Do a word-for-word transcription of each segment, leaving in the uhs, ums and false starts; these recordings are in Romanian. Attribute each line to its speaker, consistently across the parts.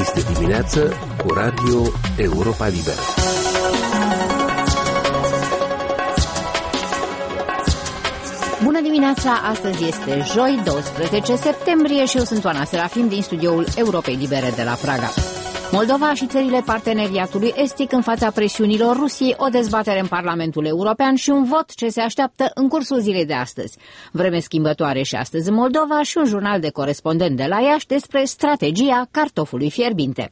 Speaker 1: Este dimineață cu Radio Europa Liberă.
Speaker 2: Bună dimineața, astăzi este joi, douăsprezece septembrie și eu sunt Oana Serafim din studioul Europei Libere de la Praga. Moldova și țările parteneriatului estic în fața presiunilor Rusiei, o dezbatere în Parlamentul European și un vot ce se așteaptă în cursul zilei de astăzi. Vreme schimbătoare și astăzi în Moldova și un jurnal de corespondent de la Iași despre strategia cartofului fierbinte.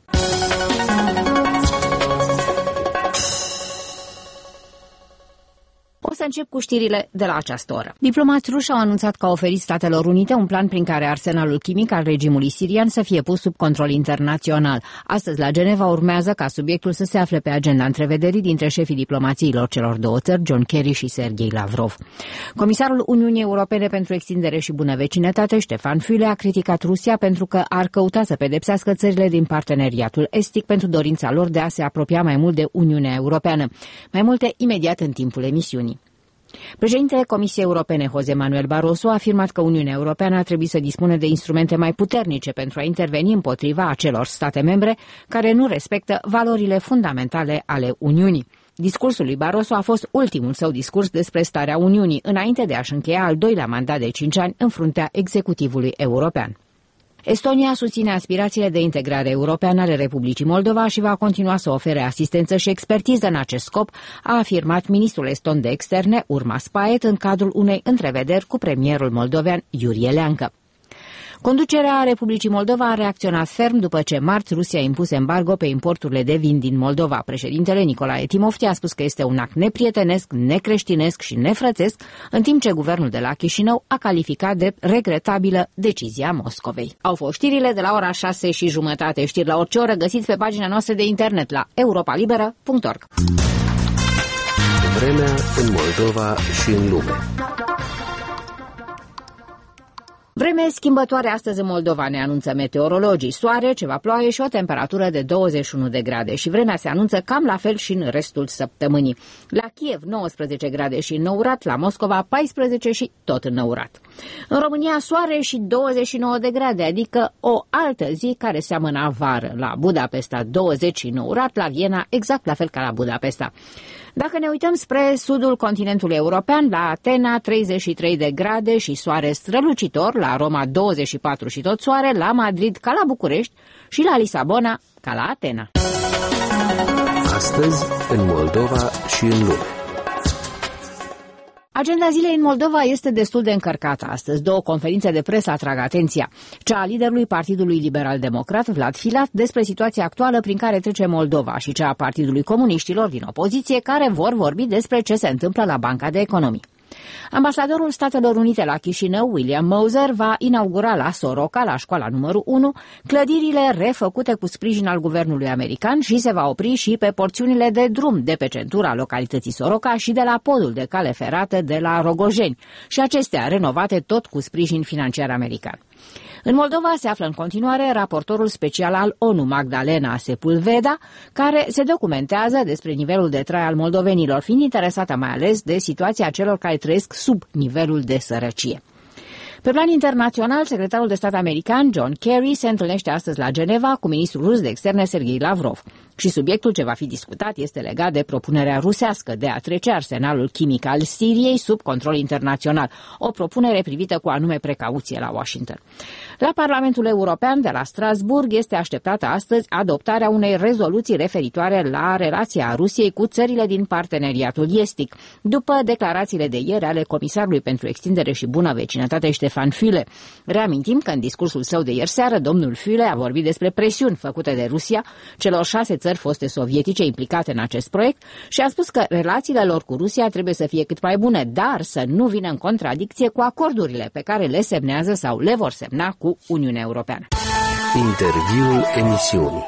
Speaker 2: O să încep cu știrile de la această oră. Diplomații ruși au anunțat că au oferit Statelor Unite un plan prin care arsenalul chimic al regimului sirian să fie pus sub control internațional. Astăzi la Geneva urmează ca subiectul să se afle pe agenda întrevederii dintre șefii diplomațiilor celor două țări, John Kerry și Sergei Lavrov. Comisarul Uniunii Europene pentru Extindere și Bună Vecinătate, Ștefan Füle, a criticat Rusia pentru că ar căuta să pedepsească țările din parteneriatul estic pentru dorința lor de a se apropia mai mult de Uniunea Europeană. Mai multe imediat în timpul emisiunii. Președintele Comisiei Europene, José Manuel Barroso, a afirmat că Uniunea Europeană ar trebui să dispună de instrumente mai puternice pentru a interveni împotriva acelor state membre care nu respectă valorile fundamentale ale Uniunii. Discursul lui Barroso a fost ultimul său discurs despre starea Uniunii, înainte de a-și încheia al doilea mandat de cinci ani în fruntea executivului european. Estonia susține aspirațiile de integrare europeană ale Republicii Moldova și va continua să ofere asistență și expertiză în acest scop, a afirmat ministrul eston de externe, Urmas Paet, în cadrul unei întrevederi cu premierul moldovean Iurie Leancă. Conducerea Republicii Moldova a reacționat ferm după ce marți Rusia a impus embargo pe importurile de vin din Moldova. Președintele Nicolae Timofti a spus că este un act neprietenesc, necreștinesc și nefrățesc, în timp ce guvernul de la Chișinău a calificat de regretabilă decizia Moscovei. Au fost știrile de la ora șase și jumătate. Știri la orice oră găsiți pe pagina noastră de internet la europa liberă punct org.
Speaker 1: Vremea în Moldova și în lume.
Speaker 2: Vreme schimbătoare astăzi în Moldova, ne anunță meteorologii. Soare, ceva ploaie și o temperatură de douăzeci și unu de grade. Și vremea se anunță cam la fel și în restul săptămânii. La Kiev nouăsprezece grade și înăurat, la Moscova paisprezece și tot înăurat. În România soare și douăzeci și nouă de grade, adică o altă zi care seamănă vară. La Budapesta douăzeci și înăurat, la Viena exact la fel ca la Budapesta. Dacă ne uităm spre sudul continentului european, la Atena treizeci și trei de grade și soare strălucitor, la Roma douăzeci și patru și tot soare, la Madrid ca la București și la Lisabona ca la Atena.
Speaker 1: Astăzi în Moldova și în lume.
Speaker 2: Agenda zilei în Moldova este destul de încărcată astăzi. Două conferințe de presă atrag atenția. Cea a liderului Partidului Liberal-Democrat, Vlad Filat, despre situația actuală prin care trece Moldova și cea a Partidului Comuniștilor din opoziție, care vor vorbi despre ce se întâmplă la Banca de Economii. Ambasadorul Statelor Unite la Chișinău, William Moser, va inaugura la Soroca, la școala numărul unu, clădirile refăcute cu sprijin al guvernului american și se va opri și pe porțiunile de drum de pe centura localității Soroca și de la podul de cale ferată de la Rogojeni, și acestea renovate tot cu sprijin financiar american. În Moldova se află în continuare raportorul special al ONU, Magdalena Sepulveda, care se documentează despre nivelul de trai al moldovenilor, fiind interesată mai ales de situația celor care trăiesc sub nivelul de sărăcie. Pe plan internațional, secretarul de stat american John Kerry se întâlnește astăzi la Geneva cu ministrul rus de externe Sergei Lavrov. Și subiectul ce va fi discutat este legat de propunerea rusească de a trece arsenalul chimic al Siriei sub control internațional, o propunere privită cu anume precauție la Washington. La Parlamentul European de la Strasburg este așteptată astăzi adoptarea unei rezoluții referitoare la relația Rusiei cu țările din parteneriatul estic, după declarațiile de ieri ale Comisarului pentru Extindere și Bună Vecinătate Ștefan Füle. Reamintim că în discursul său de ieri seară, domnul Füle a vorbit despre presiuni făcute de Rusia celor șase țări foste sovietice implicate în acest proiect și a spus că relațiile lor cu Rusia trebuie să fie cât mai bune, dar să nu vină în contradicție cu acordurile pe care le semnează sau le vor semna cu Uniunea Europeană.
Speaker 1: Interviul emisiunii.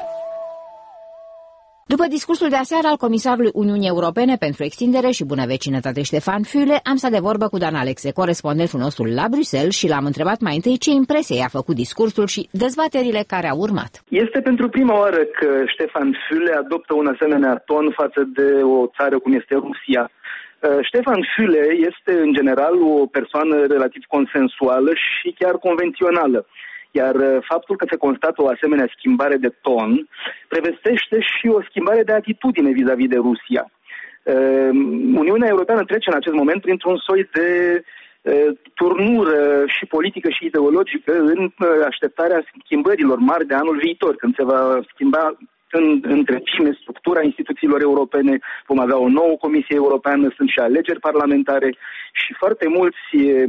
Speaker 2: După discursul de aseară al comisarului Uniunii Europene pentru Extindere și Bună Vecinătate Ștefan Füle, am stat de vorbă cu Dan Alexe, corespondentul nostru la Bruxelles, și l-am întrebat mai întâi ce impresie i-a făcut discursul și dezbaterile care au urmat.
Speaker 3: Este pentru prima oară că Ștefan Füle adoptă un asemenea ton față de o țară cum este Rusia. Ștefan Füle este în general o persoană relativ consensuală și chiar convențională. Iar faptul că se constată o asemenea schimbare de ton prevestește și o schimbare de atitudine vis-a-vis de Rusia. Uniunea Europeană trece în acest moment printr-un soi de turnură și politică și ideologică în așteptarea schimbărilor mari de anul viitor, când se va schimba în întregime structura instituțiilor europene, vom avea o nouă Comisie Europeană, sunt și alegeri parlamentare și foarte mulți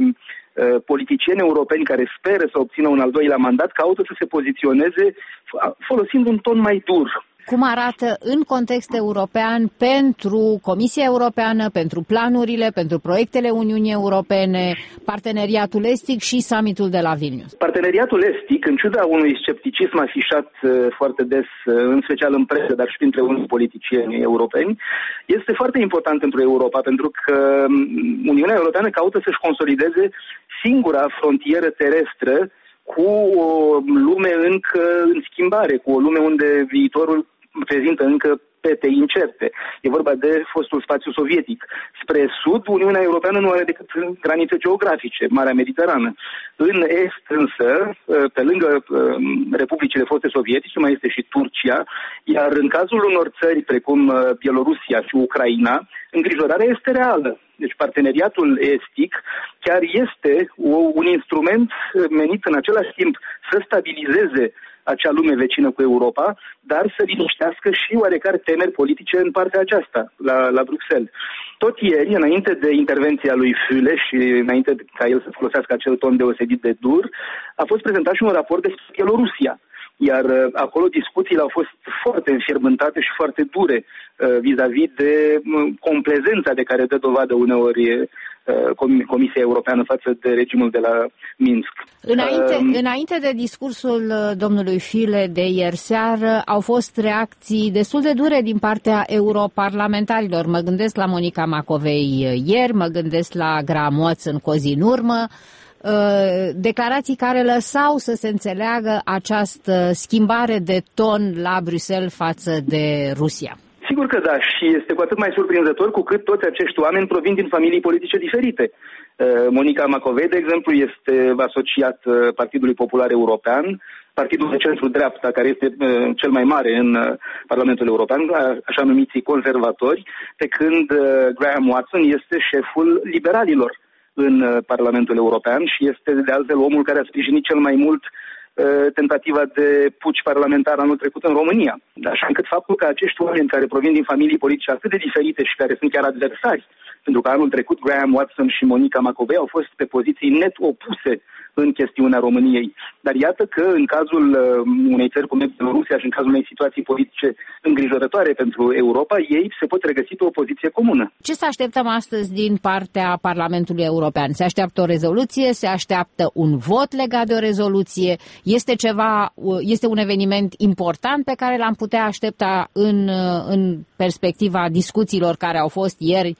Speaker 3: politicieni europeni care speră să obțină un al doilea mandat caută să se poziționeze folosind un ton mai dur.
Speaker 2: Cum arată în context european pentru Comisia Europeană, pentru planurile, pentru proiectele Uniunii Europene, parteneriatul estic și summitul de la Vilnius?
Speaker 3: Parteneriatul estic, în ciuda unui scepticism afișat foarte des, în special în presă, dar și printre unii politicieni europeni, este foarte important pentru Europa, pentru că Uniunea Europeană caută să-și consolideze singura frontieră terestră cu o lume încă în schimbare, cu o lume unde viitorul prezintă încă pete incerte. E vorba de fostul spațiu sovietic. Spre sud, Uniunea Europeană nu are decât granițe geografice, Marea Mediterană. În est, însă, pe lângă republicile foste sovietice, mai este și Turcia, iar în cazul unor țări precum Bielorusia și Ucraina, îngrijorarea este reală. Deci parteneriatul estic chiar este o, un instrument menit în același timp să stabilizeze acea lume vecină cu Europa, dar să liniștească și oarecare temeri politice în partea aceasta, la, la Bruxelles. Tot ieri, înainte de intervenția lui Füle și înainte ca el să folosească acel ton deosebit de dur, a fost prezentat și un raport despre Bielorusia. Iar acolo discuțiile au fost foarte înfierbântate și foarte dure vis-a-vis de complezența de care dă dovadă uneori Comisia Europeană față de regimul de la Minsk.
Speaker 2: Înainte, um, înainte de discursul domnului Füle de ieri seară, au fost reacții destul de dure din partea europarlamentarilor. Mă gândesc la Monica Macovei ieri, mă gândesc la Graham Watson cu o zi în urmă, declarații care lăsau să se înțeleagă această schimbare de ton la Bruxelles față de Rusia.
Speaker 3: Sigur că da, și este cu atât mai surprinzător cu cât toți acești oameni provin din familii politice diferite. Monica Macovei, de exemplu, este asociat Partidului Popular European, partidul de centru-dreapta, care este cel mai mare în Parlamentul European, așa numiții conservatori, pe când Graham Watson este șeful liberalilor în Parlamentul European și este de altfel omul care a sprijinit cel mai mult tentativa de puci parlamentar anul trecut în România. Așa încât faptul că acești oameni care provin din familii politice atât de diferite și care sunt chiar adversari, pentru că anul trecut Graham Watson și Monica Macovei au fost pe poziții net opuse în chestiunea României. Dar iată că în cazul unei țări cum este Rusia și în cazul unei situații politice îngrijorătoare pentru Europa, ei se pot regăsi pe o poziție comună.
Speaker 2: Ce să așteptăm astăzi din partea Parlamentului European? Se așteaptă o rezoluție? Se așteaptă un vot legat de o rezoluție? Este ceva, este un eveniment important pe care l-am putea aștepta în, în perspectiva discuțiilor care au fost ieri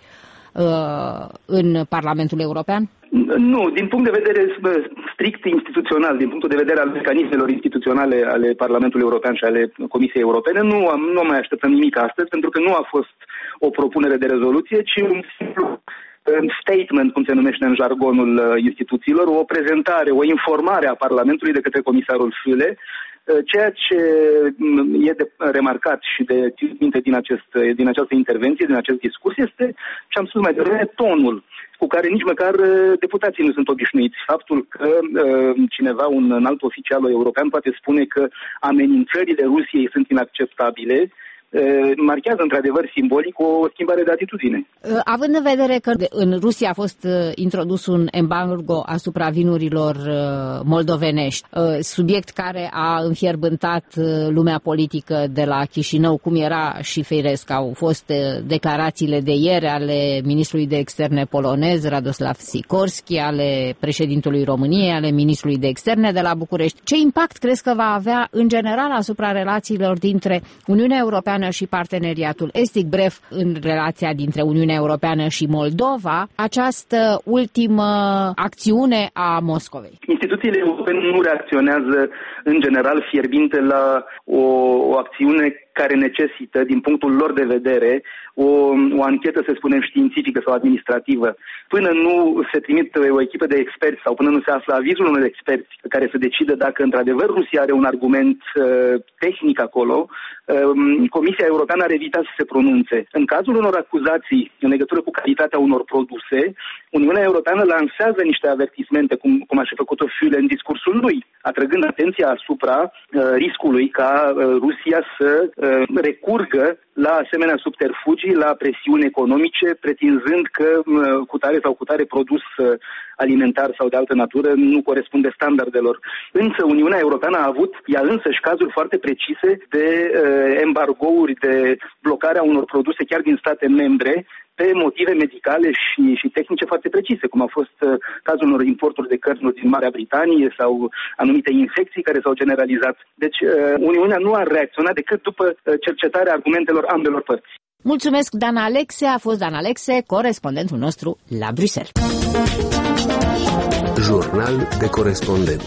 Speaker 2: în Parlamentul European?
Speaker 3: Nu, din punct de vedere strict instituțional, din punctul de vedere al mecanismelor instituționale ale Parlamentului European și ale Comisiei Europene, nu, am, nu mai așteptăm nimic astăzi, pentru că nu a fost o propunere de rezoluție, ci un simplu statement, cum se numește în jargonul instituțiilor, o prezentare, o informare a Parlamentului de către comisarul Füle. Ceea ce e de remarcat și de minte din, acest, din această intervenție, din acest discurs, este, ce am spus mai devreme, tonul cu care nici măcar deputații nu sunt obișnuiți. Faptul că cineva, un înalt oficial european, poate spune că amenințările Rusiei sunt inacceptabile, marchează într-adevăr simbolic o schimbare de atitudine.
Speaker 2: Având în vedere că în Rusia a fost introdus un embargo asupra vinurilor moldovenești, subiect care a înfierbântat lumea politică de la Chișinău, cum era și firesc, au fost declarațiile de ieri ale ministrului de externe polonez, Radoslav Sikorski, ale președintelui României, ale ministrului de externe de la București. Ce impact crezi că va avea în general asupra relațiilor dintre Uniunea Europeană și parteneriatul estic, bref, în relația dintre Uniunea Europeană și Moldova, această ultimă acțiune a Moscovei?
Speaker 3: Instituțiile europene nu reacționează în general fierbinte la o, o acțiune care necesită, din punctul lor de vedere, o, o anchetă, să spunem, științifică sau administrativă. Până nu se trimite o echipă de experți sau până nu se află avizul unor experți care să decidă dacă într-adevăr Rusia are un argument uh, tehnic acolo, uh, Comisia Europeană ar evita să se pronunțe. În cazul unor acuzații în legătură cu calitatea unor produse, Uniunea Europeană lansează niște avertismente, cum, cum a și făcut-o Füle în discursul lui, atrăgând atenția asupra uh, riscului ca uh, Rusia să uh, recurgă la asemenea subterfugii, la presiuni economice, pretinzând că uh, cutare sau cutare produs uh, alimentar sau de altă natură nu corespunde standardelor. Însă Uniunea Europeană a avut ea însăși cazuri foarte precise de uh, embargouri, de blocarea unor produse chiar din state membre, pe motive medicale și, și tehnice foarte precise, cum a fost uh, cazul unor importuri de cărni din Marea Britanie sau anumite infecții care s-au generalizat. Deci uh, Uniunea nu a reacționat decât după uh, cercetarea argumentelor ambelor părți.
Speaker 2: Mulțumesc, Dan Alexe. A fost Dan Alexe, corespondentul nostru la Bruxelles.
Speaker 1: Jurnal de corespondent.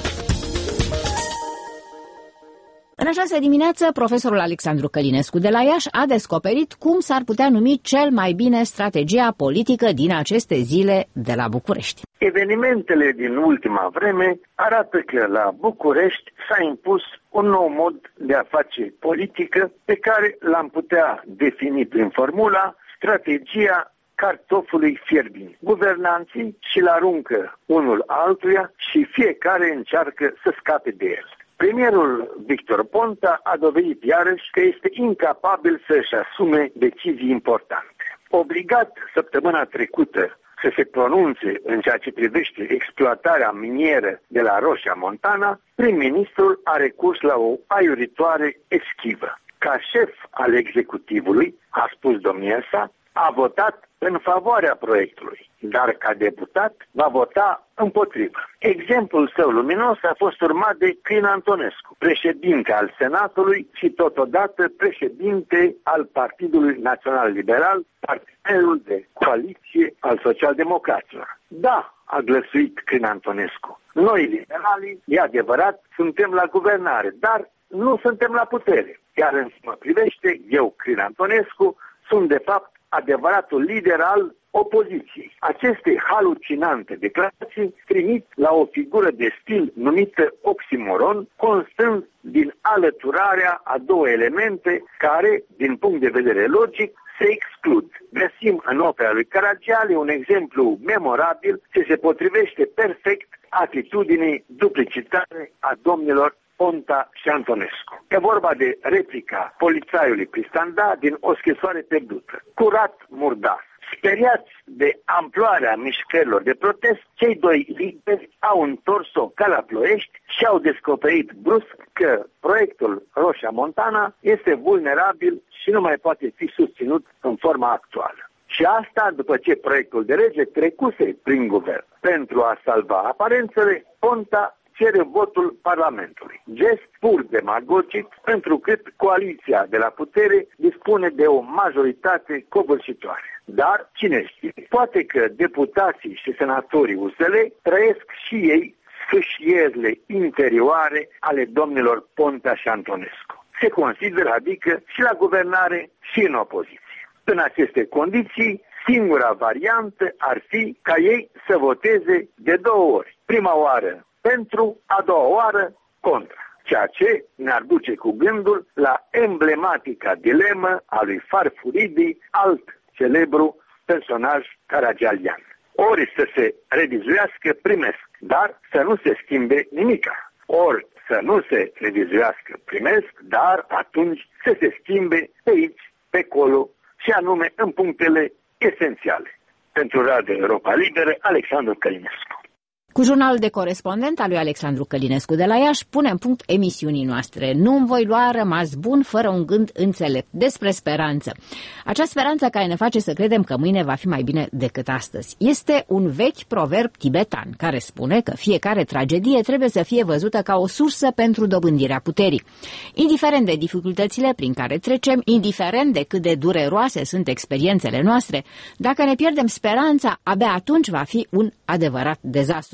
Speaker 2: În această dimineață, profesorul Alexandru Călinescu de la Iași a descoperit cum s-ar putea numi cel mai bine strategia politică din aceste zile de la București.
Speaker 4: Evenimentele din ultima vreme arată că la București s-a impus un nou mod de a face politică pe care l-am putea defini prin formula strategia cartofului fierbinte. Guvernanții și-l aruncă unul altuia și fiecare încearcă să scape de el. Premierul Victor Ponta a dovedit iarăși că este incapabil să-și asume decizii importante. Obligat săptămâna trecută să se pronunțe în ceea ce privește exploatarea minieră de la Roșia Montana, prim-ministrul a recurs la o aiuritoare eschivă. Ca șef al executivului, a spus domnia sa, a votat în favoarea proiectului, dar ca deputat va vota împotrivă. Exemplul său luminos a fost urmat de Crin Antonescu, președinte al Senatului și totodată președinte al Partidului Național Liberal, partenerul de coaliție al socialdemocraților. Da, a glăsuit Crin Antonescu, noi liberalii, e adevărat, suntem la guvernare, dar nu suntem la putere. Iar în ce mă privește, eu, Crin Antonescu, sunt de fapt adevăratul lider al opoziției. Aceste halucinante declarații trimit la o figură de stil numită oximoron, constând din alăturarea a două elemente care, din punct de vedere logic, se exclud. Găsim în opera lui Caragiale un exemplu memorabil ce se potrivește perfect atitudinii duplicitare a domnilor Ponta și Antonescu. E vorba de replica polițaiului Pristanda din O scrisoare pierdută. Curat murdar. Speriați de amploarea mișcărilor de protest, cei doi lideri au întors-o ca la Ploiești și au descoperit brusc că proiectul Roșia Montana este vulnerabil și nu mai poate fi susținut în forma actuală. Și asta după ce proiectul de lege trecuse prin guvern. Pentru a salva aparențele, Ponta cere votul Parlamentului. Gest pur demagogic, întrucât coaliția de la putere dispune de o majoritate covârșitoare. Dar, cine știe, poate că deputații și senatorii U S L trăiesc și ei sfâșierile interioare ale domnilor Ponta și Antonescu. Se consideră, adică, și la guvernare și în opoziție. În aceste condiții, singura variantă ar fi ca ei să voteze de două ori. Prima oară pentru, a doua oară contra. Ceea ce ne-ar duce cu gândul la emblematica dilemă a lui Farfuridi, alt celebru personaj caragialian. Ori să se revizuiască, primesc, dar să nu se schimbe nimica. Ori să nu se revizuiască, primesc, dar atunci să se schimbe pe aici, pe acolo, și anume în punctele esențiale. Pentru Radio Europa Liberă, Alexandru Călinescu.
Speaker 2: Cu jurnalul de corespondent al lui Alexandru Călinescu de la Iași punem punct emisiunii noastre. Nu-mi voi lua rămas bun fără un gând înțelept despre speranță. Acea speranță care ne face să credem că mâine va fi mai bine decât astăzi. Este un vechi proverb tibetan care spune că fiecare tragedie trebuie să fie văzută ca o sursă pentru dobândirea puterii. Indiferent de dificultățile prin care trecem, indiferent de cât de dureroase sunt experiențele noastre, dacă ne pierdem speranța, abia atunci va fi un adevărat dezastru.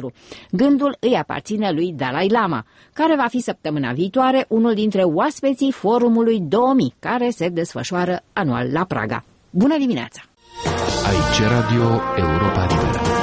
Speaker 2: patru. Gândul îi aparține lui Dalai Lama, care va fi săptămâna viitoare unul dintre oaspeții Forumului două mii, care se desfășoară anual la Praga. Bună dimineața!
Speaker 1: Aici Radio Europa Liberă.